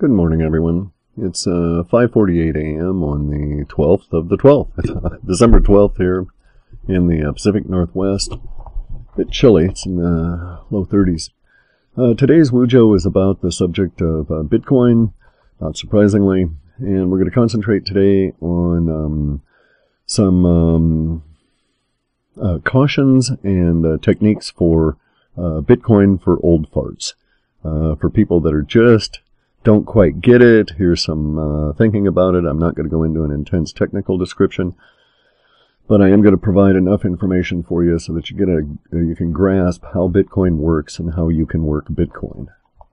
Good morning, everyone. It's 5:48 a.m. on the 12th of the 12th. December 12th here in the Pacific Northwest. A bit chilly. It's in the low 30s. Today's Wujo is about the subject of Bitcoin, not surprisingly, and we're going to concentrate today on some cautions and techniques for Bitcoin for old farts. For people that are just don't quite get it, here's some thinking about it. I'm not going to go into an intense technical description, but I am going to provide enough information for you so that you can grasp how Bitcoin works and how you can work Bitcoin.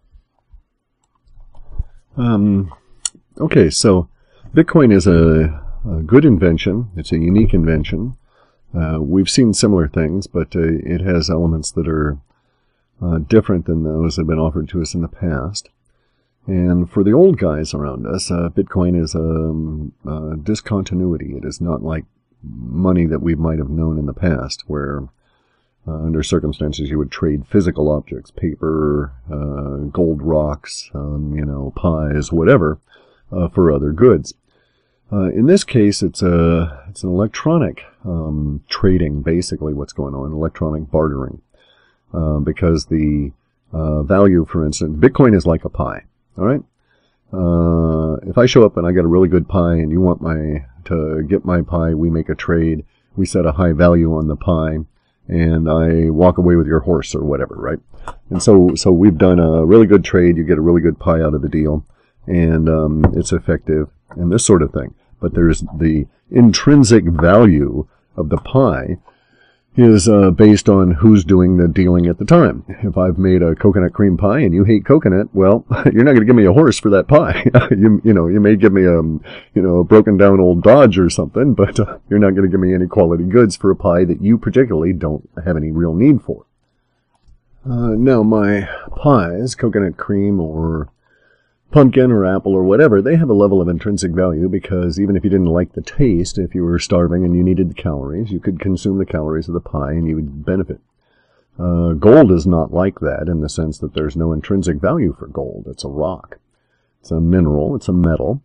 Okay, so Bitcoin is a good invention. It's a unique invention. We've seen similar things, but it has elements that are different than those that have been offered to us in the past. And for the old guys around us, Bitcoin is a discontinuity. It is not like money that we might have known in the past, where under circumstances you would trade physical objects, paper, gold rocks, pies, whatever, for other goods. In this case, it's an electronic trading, basically what's going on, electronic bartering. Because the value, for instance, Bitcoin is like a pie. All right. If I show up and I got a really good pie, and you want to get my pie, we make a trade. We set a high value on the pie, and I walk away with your horse or whatever, right? And so we've done a really good trade. You get a really good pie out of the deal, and it's effective and this sort of thing. But there's the intrinsic value of the pie is based on who's doing the dealing at the time. If I've made a coconut cream pie and you hate coconut, well, you're not going to give me a horse for that pie. You may give me a broken down old Dodge or something, but you're not going to give me any quality goods for a pie that you particularly don't have any real need for. Now, my pies, coconut cream or pumpkin or apple or whatever, they have a level of intrinsic value because even if you didn't like the taste, if you were starving and you needed the calories, you could consume the calories of the pie and you would benefit. Gold is not like that in the sense that there's no intrinsic value for gold. It's a rock. It's a mineral. It's a metal.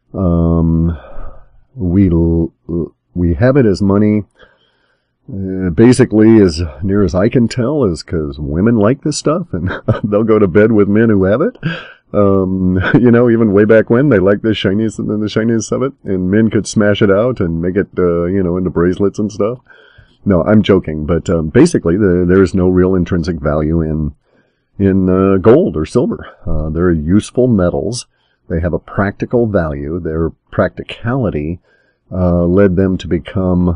We have it as money, basically, as near as I can tell, is because women like this stuff and they'll go to bed with men who have it. Even way back when, they liked the shininess of it, and men could smash it out and make it, into bracelets and stuff. No, I'm joking, but basically, there is no real intrinsic value in gold or silver. They're useful metals. They have a practical value. Their practicality led them to become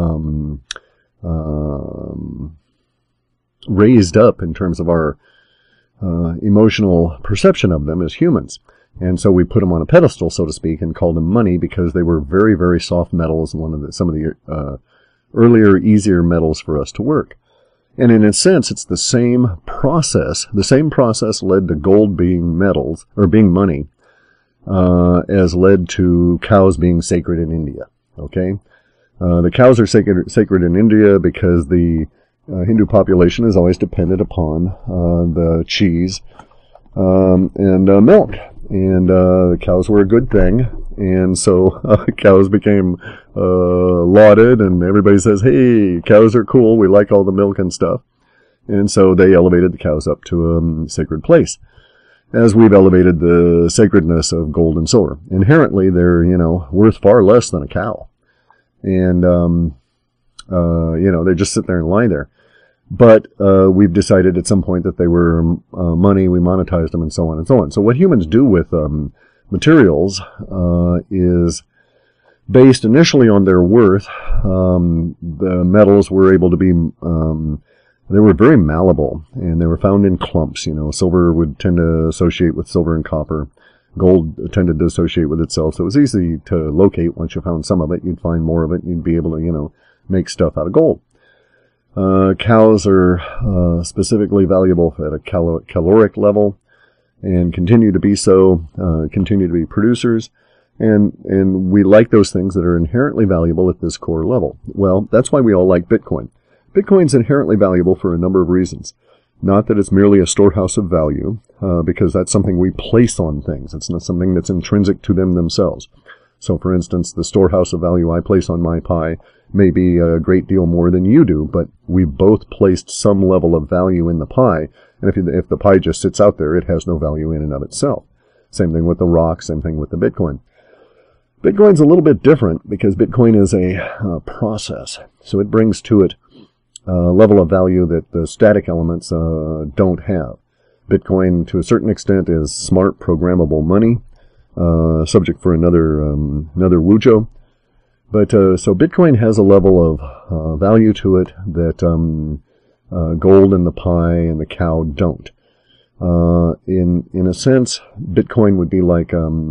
raised up in terms of our emotional perception of them as humans. And so we put them on a pedestal, so to speak, and called them money because they were very, very soft metals, some of the earlier, easier metals for us to work. And in a sense, it's the same process. The same process led to gold being metals, or being money, as led to cows being sacred in India. Okay? The cows are sacred in India because the Hindu population is always dependent upon the cheese and milk, and the cows were a good thing, and so cows became lauded, and everybody says, "Hey, cows are cool. We like all the milk and stuff," and so they elevated the cows up to a sacred place. As we've elevated the sacredness of gold and silver, inherently they're worth far less than a cow, and they just sit there and lie there. But we've decided at some point that they were money, we monetized them, and so on and so on. So what humans do with materials is based initially on their worth. The metals were able to be, they were very malleable, and they were found in clumps. Silver would tend to associate with silver and copper. Gold tended to associate with itself, so it was easy to locate. Once you found some of it, you'd find more of it, and you'd be able to, make stuff out of gold. Cows are specifically valuable at a caloric level and continue to be so, continue to be producers. And we like those things that are inherently valuable at this core level. Well, that's why we all like Bitcoin. Bitcoin's inherently valuable for a number of reasons. Not that it's merely a storehouse of value, because that's something we place on things. It's not something that's intrinsic to them themselves. So, for instance, the storehouse of value I place on my pie may be a great deal more than you do, but we've both placed some level of value in the pie, and if the pie just sits out there, it has no value in and of itself. Same thing with the rock, same thing with the Bitcoin. Bitcoin's a little bit different because Bitcoin is a process, so it brings to it a level of value that the static elements don't have. Bitcoin, to a certain extent, is smart, programmable money, subject for another Wujo. But so Bitcoin has a level of value to it that gold and the pie and the cow don't. In a sense, Bitcoin would be like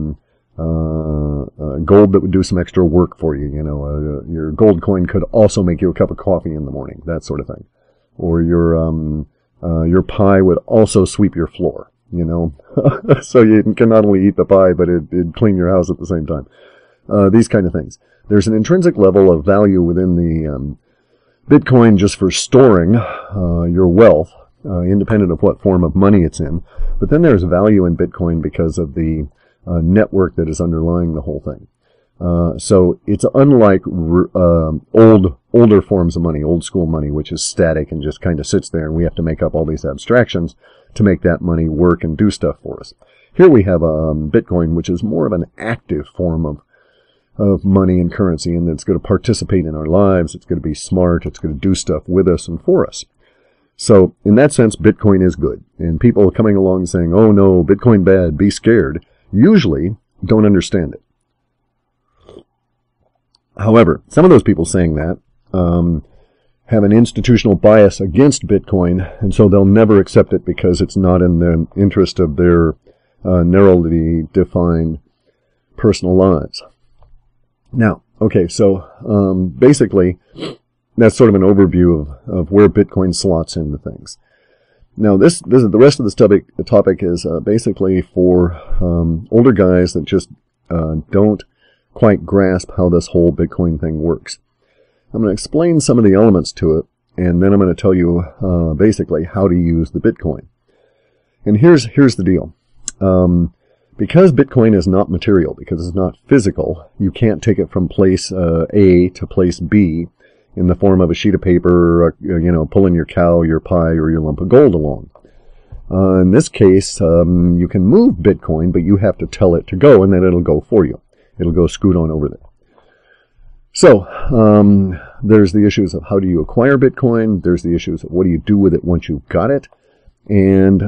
gold that would do some extra work for you. You know, your gold coin could also make you a cup of coffee in the morning, that sort of thing. Or your pie would also sweep your floor. You know, so you can not only eat the pie, but it'd clean your house at the same time. These kind of things. There's an intrinsic level of value within the Bitcoin just for storing your wealth, independent of what form of money it's in. But then there's value in Bitcoin because of the network that is underlying the whole thing. So it's unlike older forms of money, old school money, which is static and just kind of sits there, and we have to make up all these abstractions to make that money work and do stuff for us. Here we have Bitcoin, which is more of an active form of money and currency, and it's going to participate in our lives. It's going to be smart. It's going to do stuff with us and for us. So in that sense, Bitcoin is good. And people coming along saying, oh no, Bitcoin bad, be scared, usually don't understand it. However, some of those people saying that have an institutional bias against Bitcoin, and so they'll never accept it because it's not in the interest of their narrowly defined personal lives. Now, okay, so basically, that's sort of an overview of where Bitcoin slots into things. Now, this is the rest of this topic. The topic is basically for older guys that just don't quite grasp how this whole Bitcoin thing works. I'm going to explain some of the elements to it, and then I'm going to tell you basically how to use the Bitcoin. And here's the deal. Because Bitcoin is not material, because it's not physical, you can't take it from place A to place B in the form of a sheet of paper, pulling your cow, your pie, or your lump of gold along. In this case, you can move Bitcoin, but you have to tell it to go, and then it'll go for you. It'll go scoot on over there. So, there's the issues of how do you acquire Bitcoin, there's the issues of what do you do with it once you've got it, and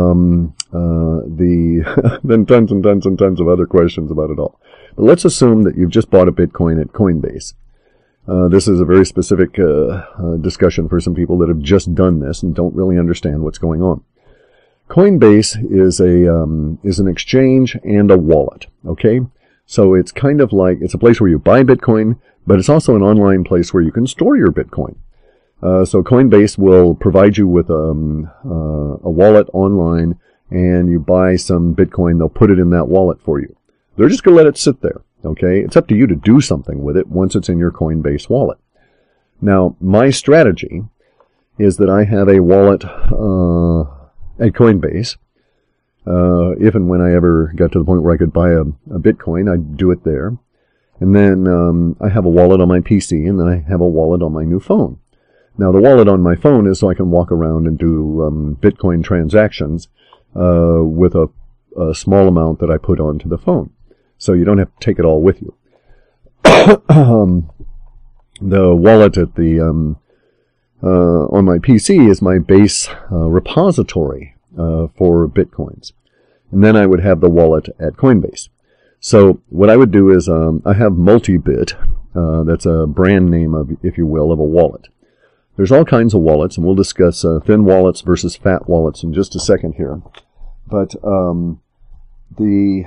then tons and tons and tons of other questions about it all. But let's assume that you've just bought a Bitcoin at Coinbase. This is a very specific discussion for some people that have just done this and don't really understand what's going on. Coinbase is an exchange and a wallet, okay? So it's kind of like, it's a place where you buy Bitcoin, but it's also an online place where you can store your Bitcoin. So Coinbase will provide you with a wallet online, and you buy some Bitcoin, they'll put it in that wallet for you. They're just going to let it sit there, okay? It's up to you to do something with it once it's in your Coinbase wallet. Now, my strategy is that I have a wallet at Coinbase. If and when I ever got to the point where I could buy a Bitcoin, I'd do it there. And then I have a wallet on my PC, and then I have a wallet on my new phone. Now, the wallet on my phone is so I can walk around and do Bitcoin transactions with a small amount that I put onto the phone. So you don't have to take it all with you. The wallet at the on my PC is my base repository for Bitcoins. And then I would have the wallet at Coinbase. So what I would do is I have Multibit. That's a brand name, of, if you will, of a wallet. There's all kinds of wallets, and we'll discuss thin wallets versus fat wallets in just a second here. But the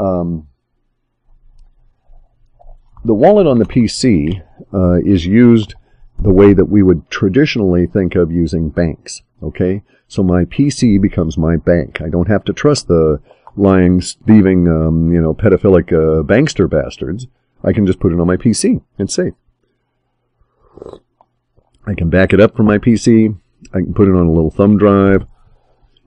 wallet on the PC is used the way that we would traditionally think of using banks. Okay, so my PC becomes my bank. I don't have to trust the lying, thieving, pedophilic bankster bastards. I can just put it on my PC. It's safe. I can back it up from my PC. I can put it on a little thumb drive.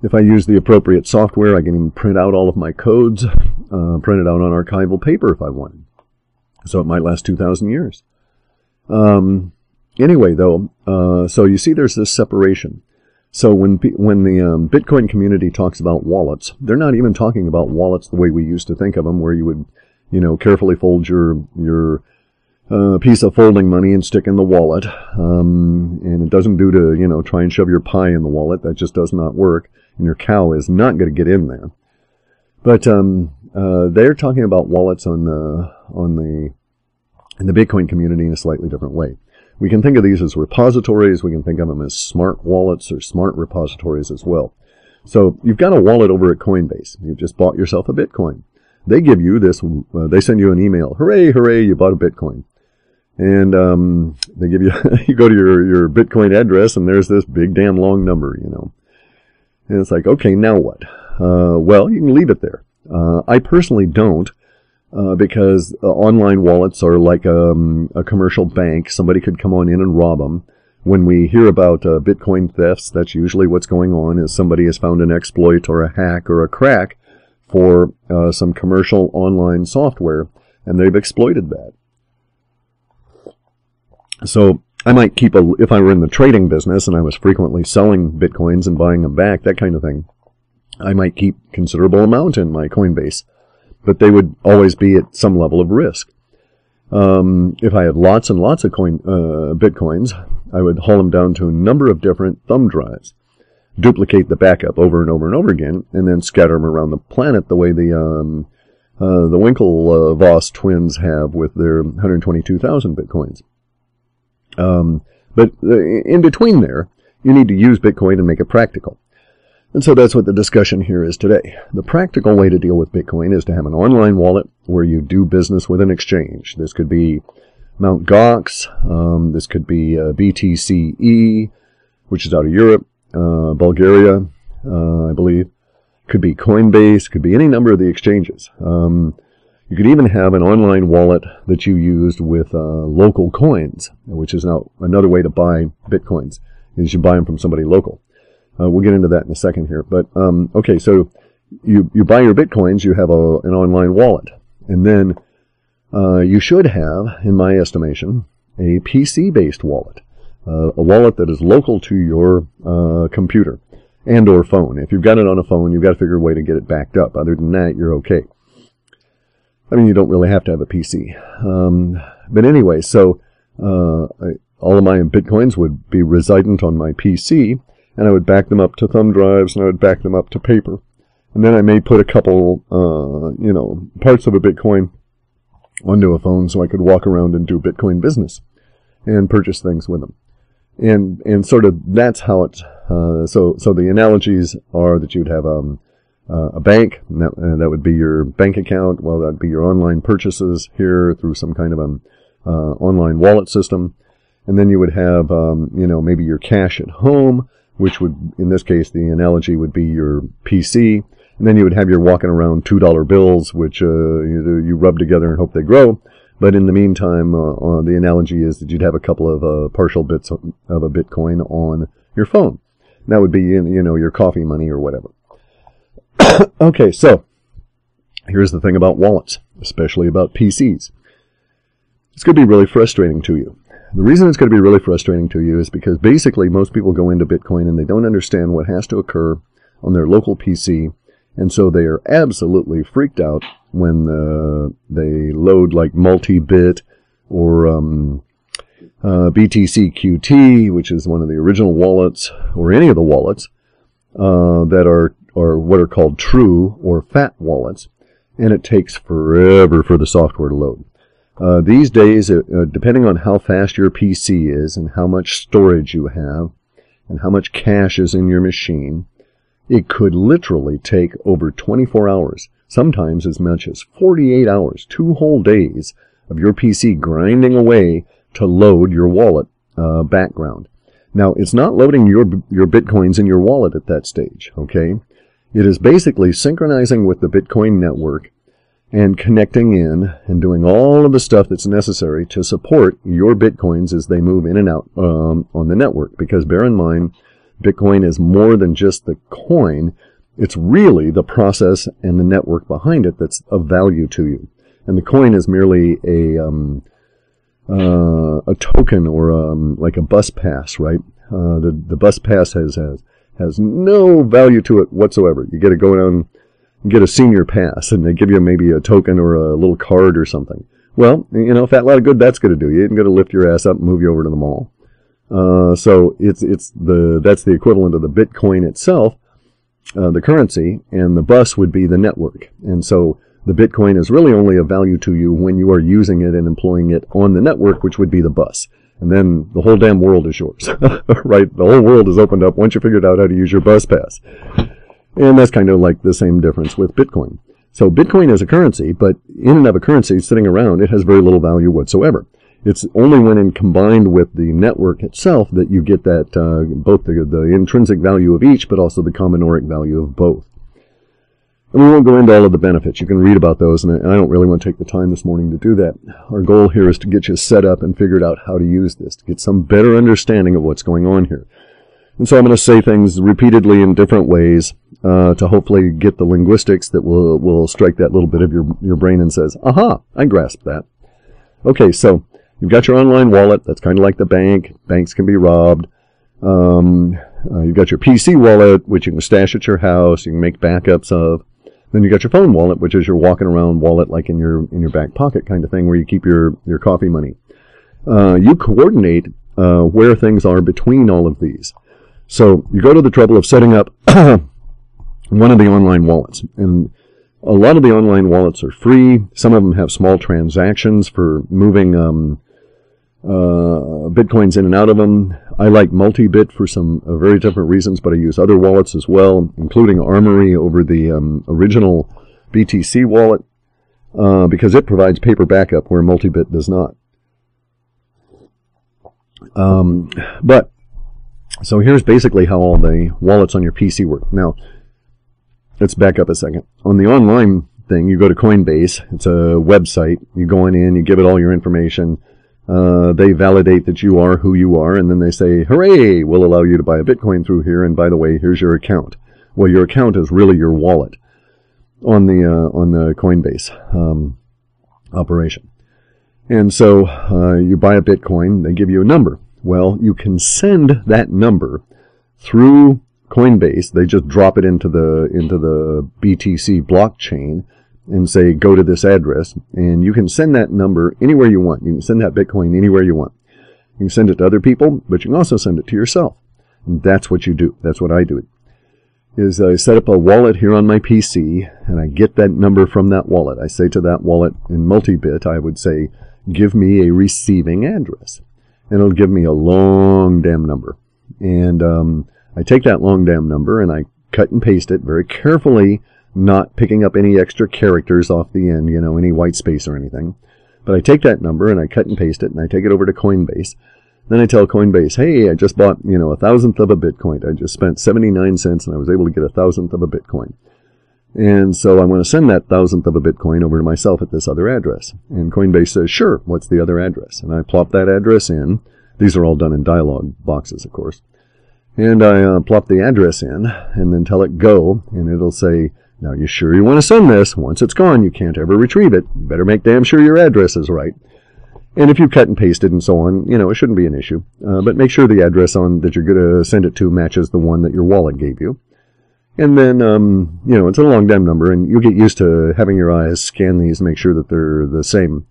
If I use the appropriate software, I can even print out all of my codes, print it out on archival paper if I wanted. So it might last 2,000 years. Anyway, though, so you see there's this separation. So when the Bitcoin community talks about wallets, they're not even talking about wallets the way we used to think of them, where you would, carefully fold your piece of folding money and stick in the wallet. And it doesn't do to, try and shove your pie in the wallet. That just does not work. And your cow is not going to get in there. But they're talking about wallets in the Bitcoin community in a slightly different way. We can think of these as repositories. We can think of them as smart wallets or smart repositories as well. So you've got a wallet over at Coinbase. You've just bought yourself a Bitcoin. They give you this, they send you an email. Hooray, hooray, you bought a Bitcoin. And they give you, you go to your Bitcoin address and there's this big damn long number, And it's like, okay, now what? Well, you can leave it there. I personally don't. Because online wallets are like a commercial bank. Somebody could come on in and rob them. When we hear about Bitcoin thefts, that's usually what's going on, is somebody has found an exploit or a hack or a crack for some commercial online software, and they've exploited that. So I might keep if I were in the trading business and I was frequently selling Bitcoins and buying them back, that kind of thing, I might keep considerable amount in my Coinbase. But they would always be at some level of risk. If I had lots and lots of Bitcoins, I would haul them down to a number of different thumb drives, duplicate the backup over and over and over again, and then scatter them around the planet the way the Winklevoss twins have with their 122,000 Bitcoins. But in between there, you need to use Bitcoin and make it practical. And so that's what the discussion here is today. The practical way to deal with Bitcoin is to have an online wallet where you do business with an exchange. This could be Mt. Gox. This could be BTCE, which is out of Europe, Bulgaria, I believe. Could be Coinbase. Could be any number of the exchanges. You could even have an online wallet that you used with local coins, which is now another way to buy Bitcoins, is you buy them from somebody local. We'll get into that in a second here. But, okay, so you buy your Bitcoins, you have an online wallet. And then you should have, in my estimation, a PC-based wallet. A wallet that is local to your computer and or phone. If you've got it on a phone, you've got to figure a way to get it backed up. Other than that, you're okay. I mean, you don't really have to have a PC. But anyway, so all of my Bitcoins would be resident on my PC, and I would back them up to thumb drives, and I would back them up to paper. And then I may put a couple, parts of a Bitcoin onto a phone so I could walk around and do Bitcoin business and purchase things with them. And sort of that's how it's, so the analogies are that you'd have a bank, and that would be your bank account. Well, that'd be your online purchases here through some kind of an online wallet system. And then you would have, maybe your cash at home, which would, in this case, the analogy would be your PC. And then you would have your walking around $2 bills, which you rub together and hope they grow. But in the meantime, the analogy is that you'd have a couple of partial bits of a Bitcoin on your phone. That would be, your coffee money or whatever. Okay, so here's the thing about wallets, especially about PCs. It's going to be really frustrating to you. The reason it's going to be really frustrating to you is because basically most people go into Bitcoin and they don't understand what has to occur on their local PC, and so they are absolutely freaked out when they load like multi-bit or BTC QT, which is one of the original wallets, or any of the wallets that are what are called true or fat wallets, and it takes forever for the software to load. These days, depending on how fast your PC is and how much storage you have and how much cache is in your machine, it could literally take over 24 hours, sometimes as much as 48 hours, 2 whole days of your PC grinding away to load your wallet background. Now, it's not loading your Bitcoins in your wallet at that stage, okay? It is basically synchronizing with the Bitcoin network and connecting in and doing all of the stuff that's necessary to support your Bitcoins as they move in and out on the network. Because bear in mind Bitcoin is more than just the coin. It's really the process and the network behind it that's of value to you. And the coin is merely a token or like a bus pass, right? The bus pass has no value to it whatsoever. You get to go down and get a senior pass, and they give you maybe a token or a little card or something. Well, fat lot of good that's going to do. You ain't going to lift your ass up and move you over to the mall. So that's the equivalent of the Bitcoin itself, the currency, and the bus would be the network. And so the Bitcoin is really only of value to you when you are using it and employing it on the network, which would be the bus. And then the whole damn world is yours, right? The whole world is opened up once you figured out how to use your bus pass. And that's kind of like the same difference with Bitcoin. So Bitcoin is a currency, but in and of a currency sitting around, it has very little value whatsoever. It's only when combined with the network itself that you get that both the intrinsic value of each, but also the combinoric value of both. And we won't go into all of the benefits. You can read about those, and I don't really want to take the time this morning to do that. Our goal here is to get you set up and figured out how to use this, to get some better understanding of what's going on here. And so I'm going to say things repeatedly in different ways to hopefully get the linguistics that will strike that little bit of your brain and says, aha, I grasp that. Okay, so you've got your online wallet. That's kind of like the bank. Banks can be robbed. You've got your PC wallet, which you can stash at your house. You can make backups of. Then you got your phone wallet, which is your walking around wallet, like in your back pocket kind of thing, where you keep your coffee money. You coordinate where things are between all of these. So you go to the trouble of setting up one of the online wallets, and a lot of the online wallets are free. Some of them have small transactions for moving Bitcoins in and out of them. I like Multibit for some very different reasons, but I use other wallets as well, including Armory over the original BTC wallet, because it provides paper backup where Multibit does not. So here's basically how all the wallets on your PC work. Now, let's back up a second. On the online thing, you go to Coinbase. It's a website. You go in, you give it all your information. They validate that you are who you are, and then they say, hooray, we'll allow you to buy a Bitcoin through here, and by the way, here's your account. Well, your account is really your wallet on the Coinbase operation. And so you buy a Bitcoin, they give you a number. Well, you can send that number through Coinbase. They just drop it into the BTC blockchain and say, go to this address, and you can send that number anywhere you want. You can send that Bitcoin anywhere you want. You can send it to other people, but you can also send it to yourself. And that's what you do. That's what I do. Is I set up a wallet here on my PC, and I get that number from that wallet. I say to that wallet in Multibit, I would say, give me a receiving address. And it'll give me a long damn number. And I take that long damn number, and I cut and paste it very carefully, not picking up any extra characters off the end, any white space or anything. But I take that number and I cut and paste it, and I take it over to Coinbase. Then I tell Coinbase, hey, I just bought, 1,000th of a Bitcoin. I just spent 79 cents and I was able to get 1,000th of a Bitcoin. And so I want to send that 1,000th of a Bitcoin over to myself at this other address. And Coinbase says, sure, what's the other address? And I plop that address in. These are all done in dialog boxes, of course. And I plop the address in and then tell it go, and it'll say, now, you sure you want to send this? Once it's gone, you can't ever retrieve it. You better make damn sure your address is right. And if you cut and pasted and so on, it shouldn't be an issue. But make sure the address that you're going to send it to matches the one that your wallet gave you. And then, it's a long damn number, and you'll get used to having your eyes scan these and make sure that they're the same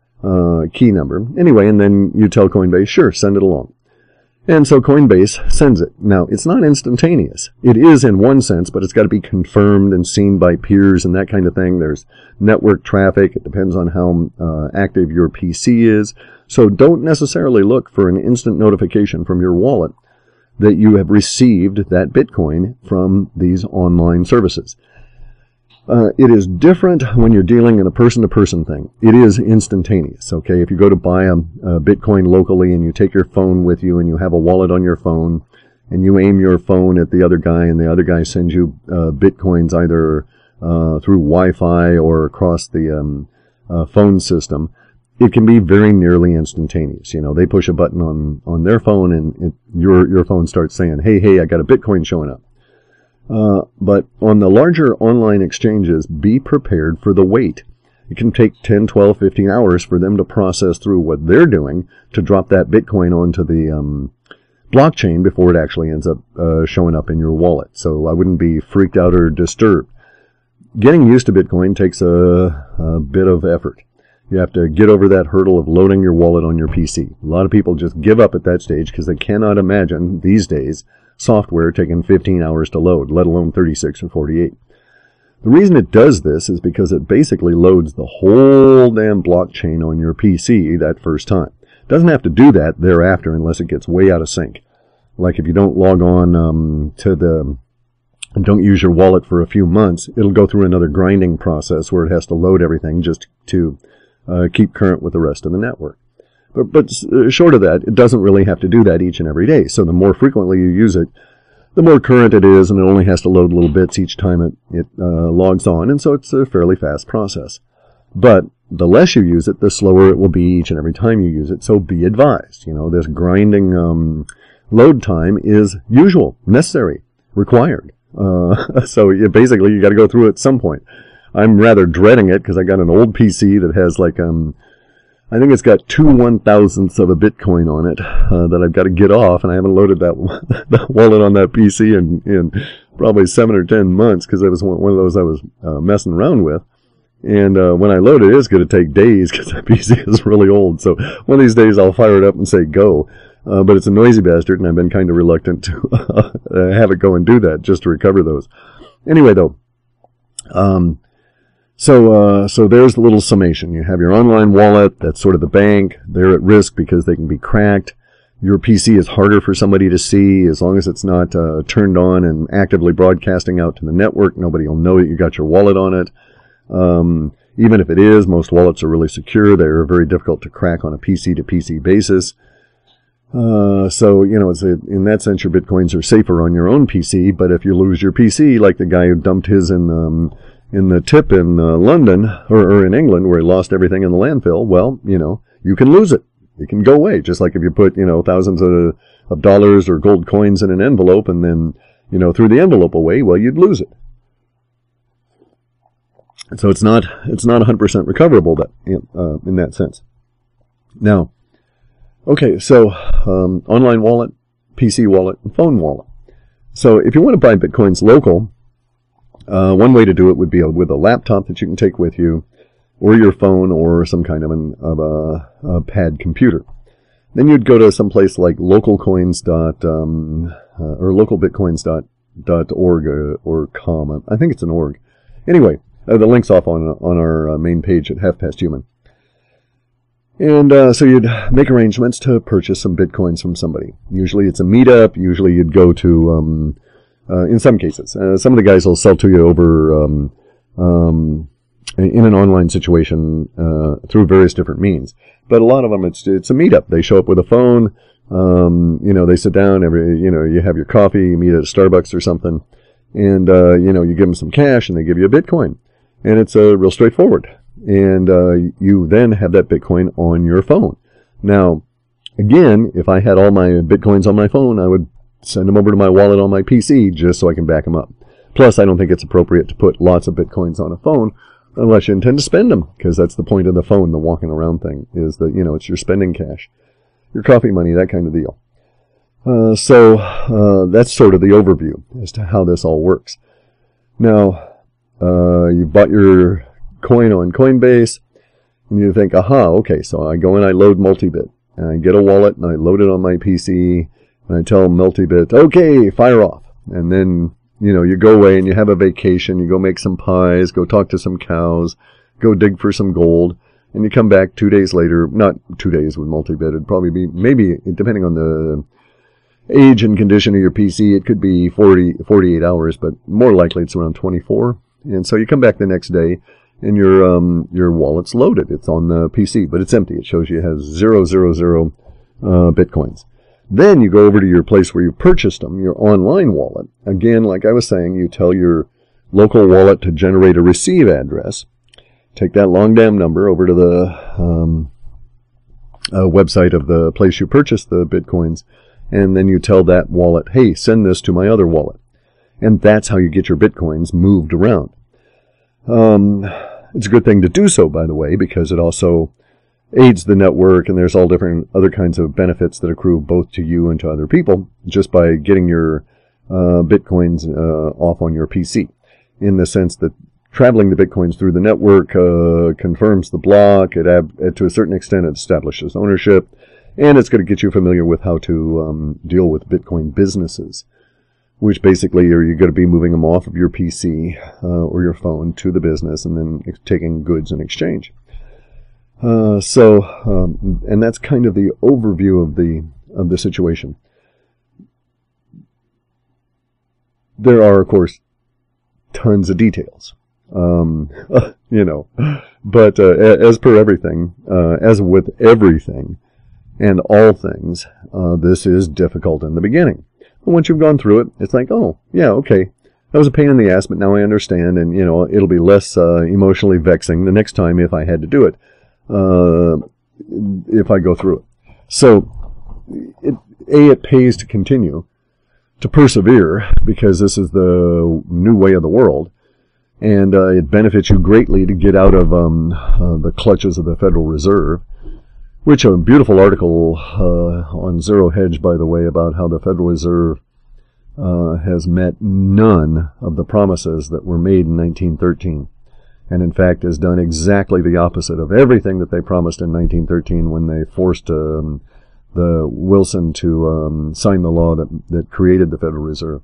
key number. Anyway, and then you tell Coinbase, sure, send it along. And so Coinbase sends it. Now, it's not instantaneous. It is in one sense, but it's got to be confirmed and seen by peers and that kind of thing. There's network traffic. It depends on how active your PC is. So don't necessarily look for an instant notification from your wallet that you have received that Bitcoin from these online services. It is different when you're dealing in a person-to-person thing. It is instantaneous, okay? If you go to buy a Bitcoin locally and you take your phone with you and you have a wallet on your phone and you aim your phone at the other guy and the other guy sends you Bitcoins either through Wi-Fi or across the phone system, it can be very nearly instantaneous. They push a button on their phone and your phone starts saying, hey, I got a Bitcoin showing up. But on the larger online exchanges, be prepared for the wait. It can take 10, 12, 15 hours for them to process through what they're doing to drop that Bitcoin onto the blockchain before it actually ends up showing up in your wallet. So I wouldn't be freaked out or disturbed. Getting used to Bitcoin takes a bit of effort. You have to get over that hurdle of loading your wallet on your PC. A lot of people just give up at that stage because they cannot imagine these days software taking 15 hours to load, let alone 36 or 48. The reason it does this is because it basically loads the whole damn blockchain on your PC that first time. It doesn't have to do that thereafter unless it gets way out of sync. Like if you don't log on and don't use your wallet for a few months, it'll go through another grinding process where it has to load everything just to keep current with the rest of the network. But short of that, it doesn't really have to do that each and every day. So the more frequently you use it, the more current it is, and it only has to load little bits each time it logs on, and so it's a fairly fast process. But the less you use it, the slower it will be each and every time you use it, so be advised. This grinding load time is usual, necessary, required. So you got to go through it at some point. I'm rather dreading it because I got an old PC that has I think it's got 2 1,000ths of a Bitcoin on it that I've got to get off, and I haven't loaded that wallet on that PC in probably 7 or 10 months because it was one of those I was messing around with. And when I load it, it's going to take days because that PC is really old. So one of these days I'll fire it up and say go. But it's a noisy bastard, and I've been kind of reluctant to have it go and do that just to recover those. Anyway, though. So there's the little summation. You have your online wallet, that's sort of the bank. They're at risk because they can be cracked. Your PC is harder for somebody to see as long as it's not turned on and actively broadcasting out to the network. Nobody will know that you got your wallet on it. Even if it is, most wallets are really secure. They're very difficult to crack on a PC-to-PC basis. So it's in that sense, your Bitcoins are safer on your own PC. But if you lose your PC, like the guy who dumped his in the tip in London or in England where he lost everything in the landfill, well, you can lose it. It can go away. Just like if you put, thousands of dollars or gold coins in an envelope and then, threw the envelope away, well, you'd lose it. So it's not 100% recoverable in that sense. Now, okay, so online wallet, PC wallet, and phone wallet. So if you want to buy Bitcoins local, one way to do it would be with a laptop that you can take with you, or your phone, or some kind of a pad computer. Then you'd go to some place like localcoins. Or localbitcoins.org or com. I think it's an org. Anyway, the link's off on our main page at Half Past Human. And so you'd make arrangements to purchase some Bitcoins from somebody. Usually it's a meetup. Usually you'd go to in some cases. Some of the guys will sell to you over in an online situation through various different means. But a lot of them, it's a meetup. They show up with a phone. They sit down. You have your coffee. You meet at a Starbucks or something, and you give them some cash, and they give you a Bitcoin, and it's real straightforward. And you then have that Bitcoin on your phone. Now, again, if I had all my Bitcoins on my phone, I would send them over to my wallet on my PC just so I can back them up. Plus, I don't think it's appropriate to put lots of Bitcoins on a phone unless you intend to spend them, because that's the point of the phone, the walking around thing, is that, it's your spending cash, your coffee money, that kind of deal. So that's sort of the overview as to how this all works. Now, you've bought your coin on Coinbase, and you think, okay, so I go and I load Multibit, and I get a wallet, and I load it on my PC, and I tell Multibit, okay, fire off. And then, you go away and you have a vacation, you go make some pies, go talk to some cows, go dig for some gold, and you come back 2 days later, not 2 days with Multibit, it'd probably be, maybe, depending on the age and condition of your PC, it could be 48 hours, but more likely it's around 24. And so you come back the next day, and your wallet's loaded. It's on the PC, but it's empty. It shows you it has 000 Bitcoins. Then you go over to your place where you purchased them, your online wallet. Again, like I was saying, you tell your local wallet to generate a receive address. Take that long damn number over to website of the place you purchased the Bitcoins, and then you tell that wallet, hey, send this to my other wallet. And that's how you get your Bitcoins moved around. It's a good thing to do so, by the way, because it also aids the network, and there's all different other kinds of benefits that accrue both to you and to other people just by getting your Bitcoins off on your PC, in the sense that traveling the Bitcoins through the network confirms the block. It to a certain extent, it establishes ownership, and it's going to get you familiar with how to deal with Bitcoin businesses, which basically are you going to be moving them off of your PC or your phone to the business and then taking goods in exchange. And that's kind of the overview of the situation. There are, of course, tons of details, but as per everything, as with everything and all things, this is difficult in the beginning. But once you've gone through it, it's like, oh, yeah, okay, that was a pain in the ass, but now I understand, and, it'll be less emotionally vexing the next time if I had to do it. If I go through it. So, it pays to continue, to persevere, because this is the new way of the world, and it benefits you greatly to get out of the clutches of the Federal Reserve, which a beautiful article on Zero Hedge, by the way, about how the Federal Reserve has met none of the promises that were made in 1913. And in fact has done exactly the opposite of everything that they promised in 1913 when they forced the Wilson to sign the law that created the Federal Reserve.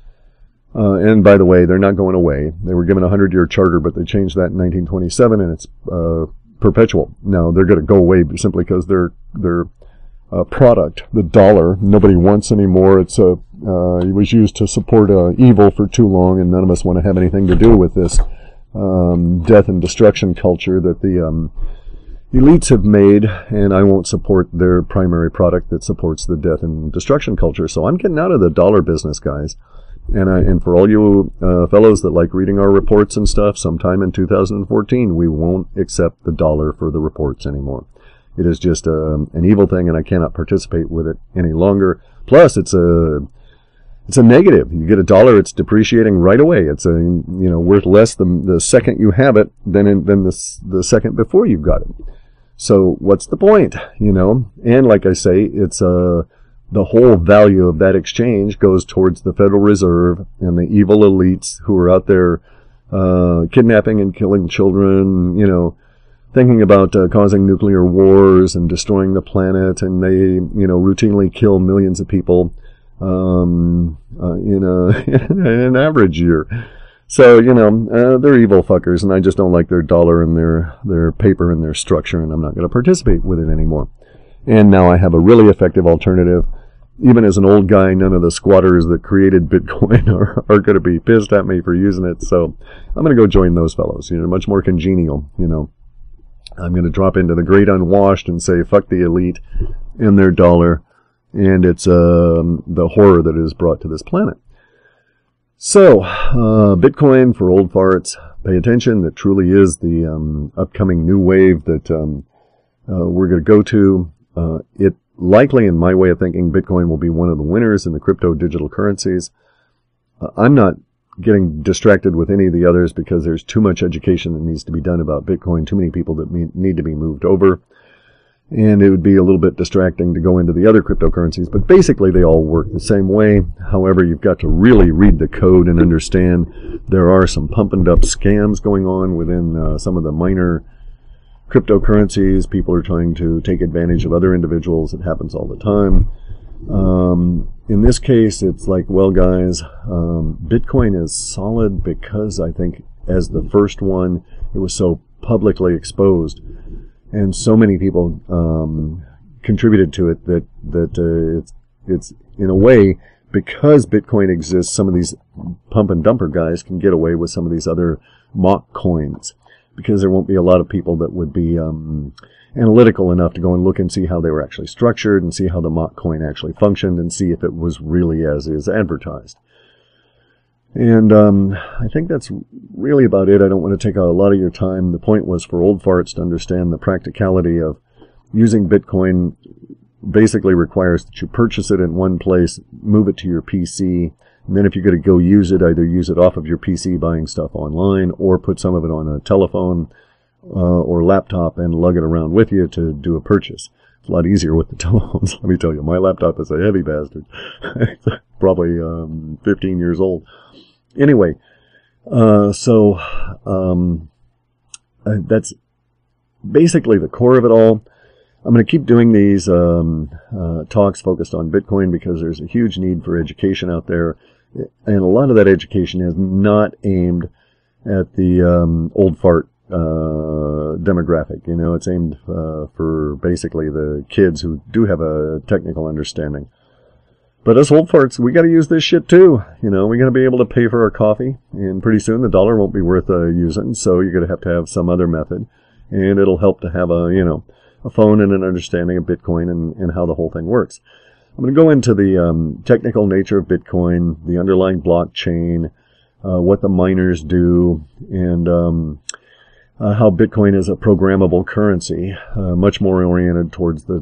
And by the way, they're not going away. They were given a 100-year charter, but they changed that in 1927, and it's perpetual. Now, they're going to go away simply because their product, the dollar, nobody wants anymore. It was used to support evil for too long, and none of us want to have anything to do with this death and destruction culture that the elites have made, and I won't support their primary product that supports the death and destruction culture. So I'm getting out of the dollar business, guys. And for all you fellows that like reading our reports and stuff, sometime in 2014, we won't accept the dollar for the reports anymore. It is just an evil thing, and I cannot participate with it any longer. Plus, it's a negative. You get a dollar, it's depreciating right away. It's worth less the second you have it than the second before you've got it. So what's the point? And like I say, it's the whole value of that exchange goes towards the Federal Reserve and the evil elites who are out there kidnapping and killing children, thinking about causing nuclear wars and destroying the planet, and they routinely kill millions of people in an average year. So, they're evil fuckers, and I just don't like their dollar and their paper and their structure, and I'm not going to participate with it anymore. And now I have a really effective alternative. Even as an old guy, none of the squatters that created Bitcoin are going to be pissed at me for using it, so I'm going to go join those fellows. Much more congenial, I'm going to drop into the great unwashed and say, fuck the elite and their dollar, and it's the horror that is brought to this planet. So, Bitcoin for old farts, pay attention. That truly is the upcoming new wave that we're going to go to. It likely, in my way of thinking, Bitcoin will be one of the winners in the crypto digital currencies. I'm not getting distracted with any of the others because there's too much education that needs to be done about Bitcoin, too many people that need to be moved over. And it would be a little bit distracting to go into the other cryptocurrencies, but basically they all work the same way. However, you've got to really read the code and understand there are some pump and dump scams going on within some of the minor cryptocurrencies. People are trying to take advantage of other individuals. It happens all the time. In this case, it's like, well, guys, Bitcoin is solid because I think as the first one, it was so publicly exposed. And so many people contributed to it that it's in a way, because Bitcoin exists, some of these pump and dumper guys can get away with some of these other mock coins, because there won't be a lot of people that would be analytical enough to go and look and see how they were actually structured and see how the mock coin actually functioned and see if it was really as is advertised. And I think that's really about it. I don't want to take a lot of your time. The point was for old farts to understand the practicality of using Bitcoin basically requires that you purchase it in one place, move it to your PC, and then if you're going to go use it, either use it off of your PC buying stuff online or put some of it on a telephone or laptop and lug it around with you to do a purchase. It's a lot easier with the telephones, let me tell you. My laptop is a heavy bastard. It's probably 15 years old. Anyway, that's basically the core of it all. I'm going to keep doing these talks focused on Bitcoin because there's a huge need for education out there. And a lot of that education is not aimed at the old fart demographic. You know, it's aimed for basically the kids who do have a technical understanding. But us old farts, we got to use this shit too. You know, we got to be able to pay for our coffee, and pretty soon the dollar won't be worth using, so you're going to have some other method, and it'll help to have a phone and an understanding of Bitcoin and how the whole thing works. I'm going to go into the technical nature of Bitcoin, the underlying blockchain, what the miners do, and how Bitcoin is a programmable currency, much more oriented towards the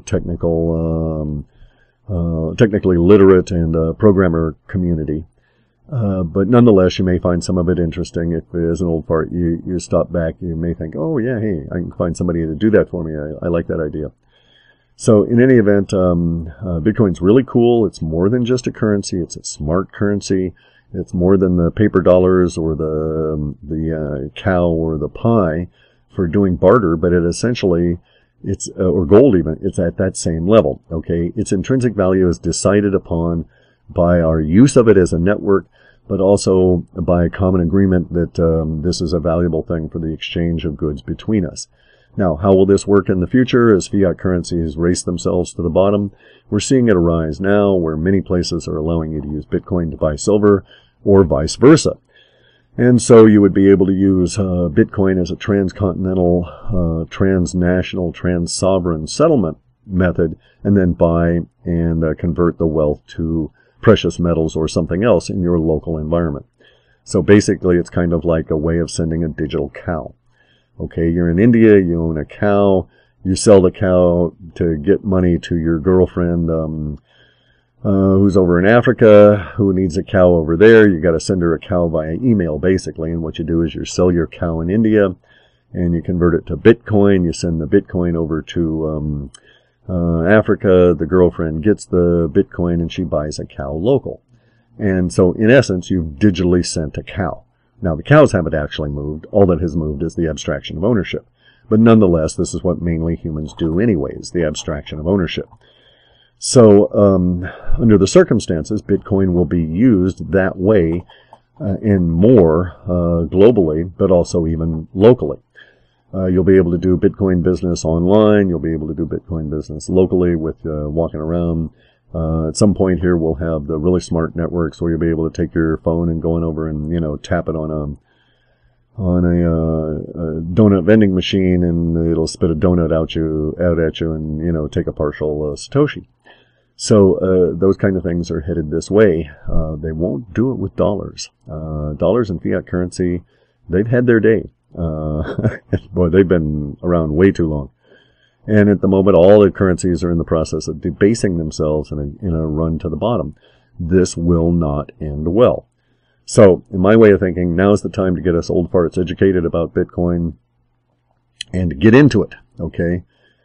technically literate and programmer community. But nonetheless, you may find some of it interesting. If as an old fart, you stop back, you may think, oh yeah, hey, I can find somebody to do that for me. I like that idea. So in any event, Bitcoin's really cool. It's more than just a currency. It's a smart currency. It's more than the paper dollars or the cow or the pie for doing barter, but it essentially, it's or gold even, it's at that same level. Okay, its intrinsic value is decided upon by our use of it as a network, but also by a common agreement that this is a valuable thing for the exchange of goods between us. Now, how will this work in the future as fiat currencies race themselves to the bottom? We're seeing it arise now where many places are allowing you to use Bitcoin to buy silver or vice versa. And so you would be able to use Bitcoin as a transcontinental, transnational, trans-sovereign settlement method and then buy and convert the wealth to precious metals or something else in your local environment. So basically it's kind of like a way of sending a digital cow. Okay, you're in India, you own a cow, you sell the cow to get money to your girlfriend who's over in Africa, who needs a cow over there. You got to send her a cow via email, basically, and what you do is you sell your cow in India, and you convert it to Bitcoin. You send the Bitcoin over to Africa. The girlfriend gets the Bitcoin, and she buys a cow local. And so, in essence, you've digitally sent a cow. Now, the cows haven't actually moved. All that has moved is the abstraction of ownership. But nonetheless, this is what mainly humans do anyways, the abstraction of ownership. So, under the circumstances, Bitcoin will be used that way and more globally, but also even locally. You'll be able to do Bitcoin business online. You'll be able to do Bitcoin business locally with walking around. At some point here, we'll have the really smart networks where you'll be able to take your phone and going over and, tap it on a donut vending machine, and it'll spit a donut out at you and, take a partial Satoshi. So, those kind of things are headed this way. They won't do it with dollars. Dollars and fiat currency, they've had their day. Boy, they've been around way too long. And at the moment, all the currencies are in the process of debasing themselves in a run to the bottom. This will not end well. So, in my way of thinking, now's the time to get us old farts educated about Bitcoin and to get into it, okay?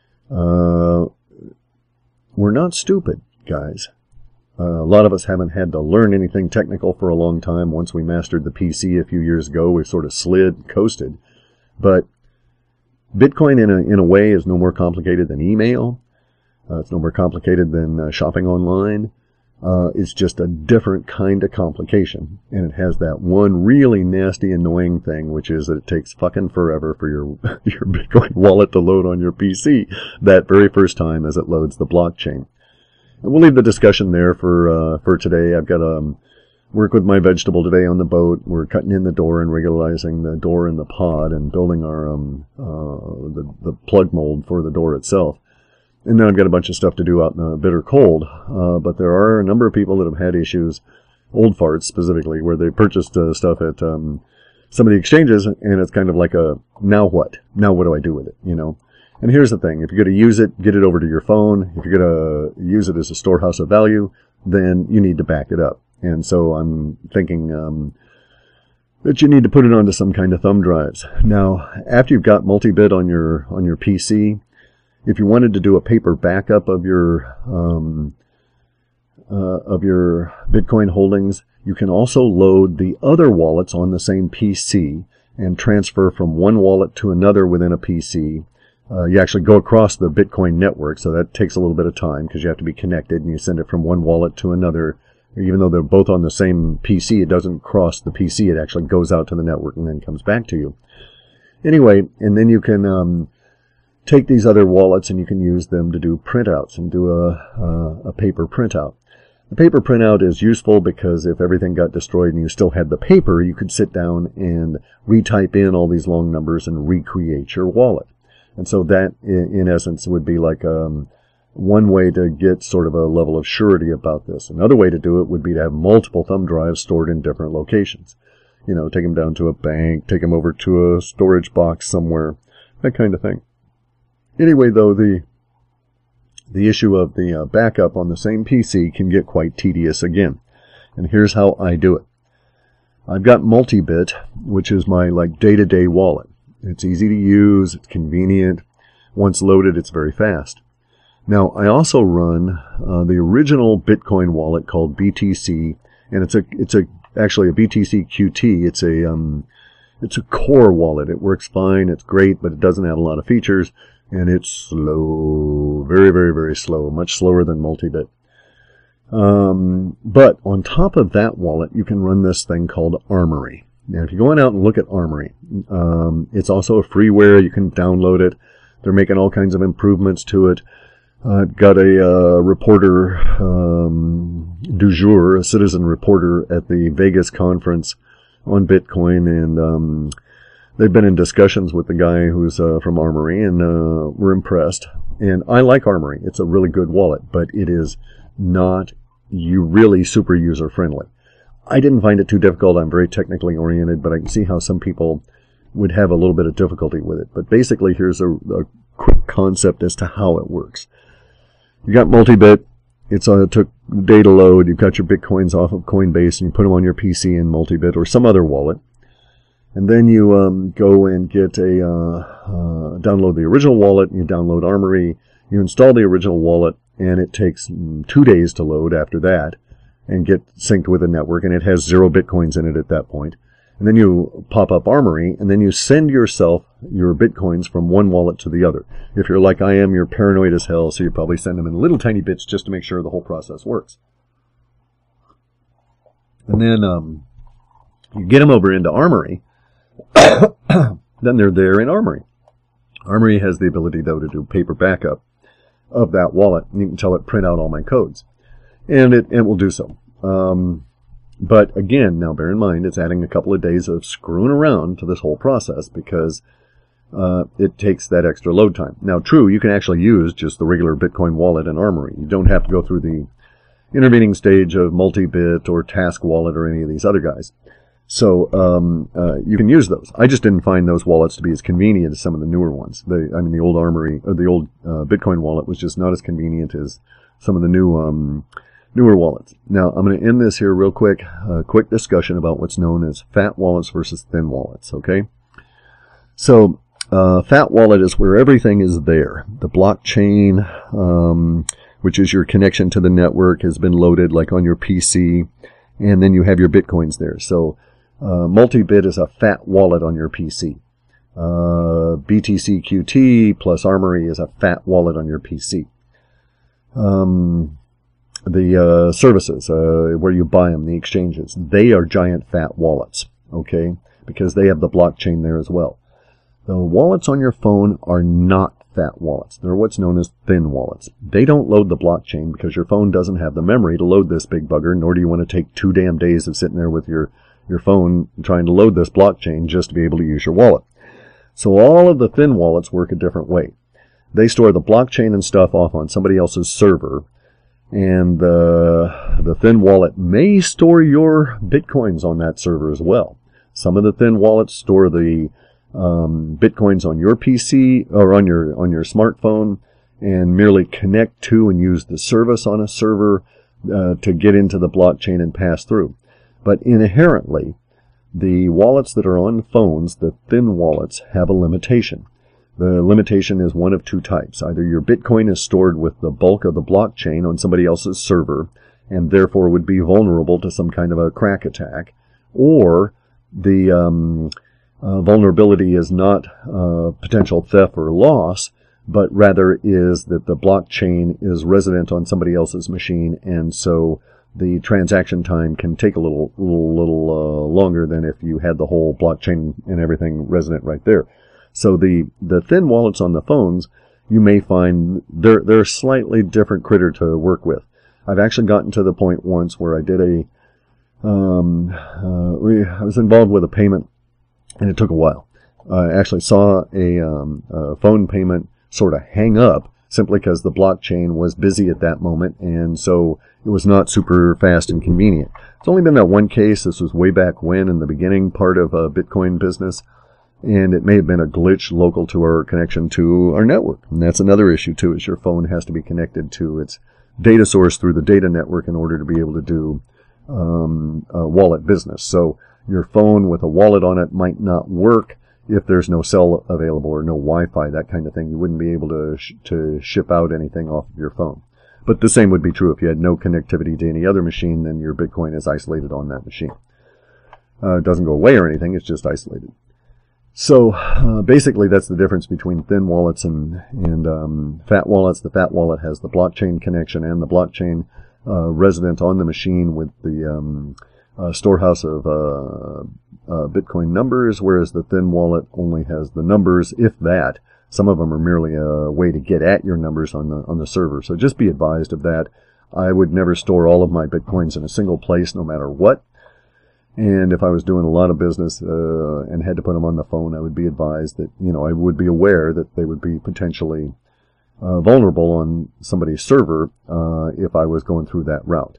We're not stupid, guys. A lot of us haven't had to learn anything technical for a long time. Once we mastered the PC a few years ago, we sort of slid, coasted. But Bitcoin, in a way, is no more complicated than email. It's no more complicated than shopping online. It's just a different kind of complication. And it has that one really nasty, annoying thing, which is that it takes fucking forever for your Bitcoin wallet to load on your PC that very first time as it loads the blockchain. And we'll leave the discussion there for today. I've got to work with my vegetable today on the boat. We're cutting in the door and regularizing the door in the pod and building our the plug mold for the door itself. And then I've got a bunch of stuff to do out in the bitter cold. But there are a number of people that have had issues, old farts specifically, where they purchased stuff at some of the exchanges, and it's kind of like a, now what? Now what do I do with it? And here's the thing. If you're going to use it, get it over to your phone. If you're going to use it as a storehouse of value, then you need to back it up. And so I'm thinking that you need to put it onto some kind of thumb drives. Now, after you've got multi-bit on your PC, if you wanted to do a paper backup of your Bitcoin holdings, you can also load the other wallets on the same PC and transfer from one wallet to another within a PC. You actually go across the Bitcoin network, so that takes a little bit of time because you have to be connected, and you send it from one wallet to another. Even though they're both on the same PC, it doesn't cross the PC. It actually goes out to the network and then comes back to you. Anyway, and then you can take these other wallets and you can use them to do printouts and do a paper printout. The paper printout is useful because if everything got destroyed and you still had the paper, you could sit down and retype in all these long numbers and recreate your wallet. And so that, in essence, would be like one way to get sort of a level of surety about this. Another way to do it would be to have multiple thumb drives stored in different locations. You know, take them down to a bank, take them over to a storage box somewhere, that kind of thing. Anyway, though, the issue of the backup on the same PC can get quite tedious again. And here's how I do it. I've got Multibit, which is my day-to-day wallet. It's easy to use, it's convenient. Once loaded, it's very fast. Now, I also run the original Bitcoin wallet called BTC, and it's actually a BTC QT. It's a core wallet. It works fine. It's great, but it doesn't have a lot of features, and it's slow, very, very, very slow, much slower than Multibit. But on top of that wallet, you can run this thing called Armory. Now, if you go on out and look at Armory, it's also a freeware. You can download it. They're making all kinds of improvements to it. I've got a reporter du jour, a citizen reporter at the Vegas conference on Bitcoin, and they've been in discussions with the guy who's from Armory, and we're impressed. And I like Armory. It's a really good wallet, but it is not really super user-friendly. I didn't find it too difficult. I'm very technically oriented, but I can see how some people would have a little bit of difficulty with it. But basically, here's a quick concept as to how it works. You got Multibit. It took a day to load. You've got your Bitcoins off of Coinbase, and you put them on your PC in Multibit or some other wallet. And then you go and get download the original wallet, and you download Armory. You install the original wallet, and it takes 2 days to load after that and get synced with the network, and it has 0 Bitcoins in it at that point. And then you pop up Armory, and then you send yourself your Bitcoins from one wallet to the other. If you're like I am, you're paranoid as hell, so you probably send them in little tiny bits just to make sure the whole process works. And then you get them over into Armory. Then they're there in Armory. Armory has the ability, though, to do paper backup of that wallet. You can tell it print out all my codes. And it will do so. But again, now bear in mind, it's adding a couple of days of screwing around to this whole process because it takes that extra load time. Now, true, you can actually use just the regular Bitcoin wallet and Armory. You don't have to go through the intervening stage of Multibit or Task Wallet or any of these other guys. So you can use those. I just didn't find those wallets to be as convenient as some of the newer ones. The old Armory or the old Bitcoin wallet was just not as convenient as some of the newer wallets. Now, I'm going to end this here real quick. A quick discussion about what's known as fat wallets versus thin wallets, okay? So, fat wallet is where everything is there. The blockchain, which is your connection to the network, has been loaded like on your PC, and then you have your Bitcoins there. So, Multibit is a fat wallet on your PC. BTC QT plus Armory is a fat wallet on your PC. The services, where you buy them, the exchanges, they are giant fat wallets, okay? Because they have the blockchain there as well. The wallets on your phone are not fat wallets. They're what's known as thin wallets. They don't load the blockchain because your phone doesn't have the memory to load this big bugger, nor do you want to take 2 damn days of sitting there with your phone trying to load this blockchain just to be able to use your wallet. So all of the thin wallets work a different way. They store the blockchain and stuff off on somebody else's server, and the thin wallet may store your Bitcoins on that server as well. Some of the thin wallets store the Bitcoins on your PC or on your smartphone and merely connect to and use the service on a server to get into the blockchain and pass through. But inherently, the wallets that are on phones, the thin wallets, have a limitation. The limitation is one of two types. Either your Bitcoin is stored with the bulk of the blockchain on somebody else's server and therefore would be vulnerable to some kind of a crack attack, or the vulnerability is not potential theft or loss, but rather is that the blockchain is resident on somebody else's machine, and so the transaction time can take a little longer than if you had the whole blockchain and everything resident right there. So the thin wallets on the phones, you may find they're a slightly different critter to work with. I've actually gotten to the point once where I did I was involved with a payment, and it took a while. I actually saw a phone payment sort of hang up simply because the blockchain was busy at that moment, and so it was not super fast and convenient. It's only been that one case. This was way back when, in the beginning part of Bitcoin business, and it may have been a glitch local to our connection to our network. And that's another issue too, is your phone has to be connected to its data source through the data network in order to be able to do wallet business. So your phone with a wallet on it might not work if there's no cell available or no Wi-Fi, that kind of thing. You wouldn't be able to ship out anything off of your phone. But the same would be true if you had no connectivity to any other machine, then your Bitcoin is isolated on that machine. It doesn't go away or anything, it's just isolated. So basically that's the difference between thin wallets and fat wallets. The fat wallet has the blockchain connection and the blockchain resident on the machine with the storehouse of Bitcoin numbers, whereas the thin wallet only has the numbers, if that. Some of them are merely a way to get at your numbers on the server. So just be advised of that. I would never store all of my Bitcoins in a single place, no matter what. And if I was doing a lot of business and had to put them on the phone, I would be advised that, I would be aware that they would be potentially vulnerable on somebody's server if I was going through that route.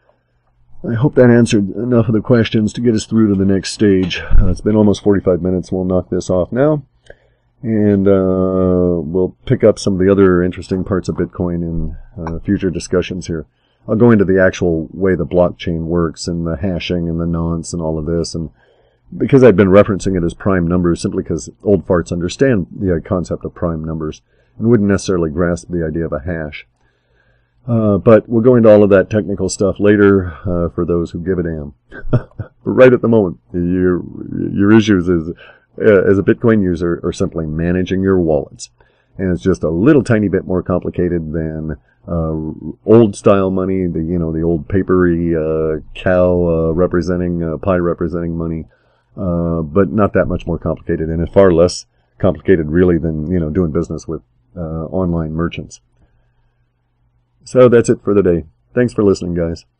I hope that answered enough of the questions to get us through to the next stage. It's been almost 45 minutes. We'll knock this off now. And we'll pick up some of the other interesting parts of Bitcoin in future discussions here. I'll go into the actual way the blockchain works and the hashing and the nonce and all of this. And because I've been referencing it as prime numbers simply because old farts understand the concept of prime numbers and wouldn't necessarily grasp the idea of a hash. But we'll go into all of that technical stuff later for those who give a damn. But right at the moment, your issues as a Bitcoin user are simply managing your wallets. And it's just a little tiny bit more complicated than old style money, the old papery cow representing, pie representing money, but not that much more complicated, and it's far less complicated really than, doing business with online merchants. So that's it for the day. Thanks for listening, guys.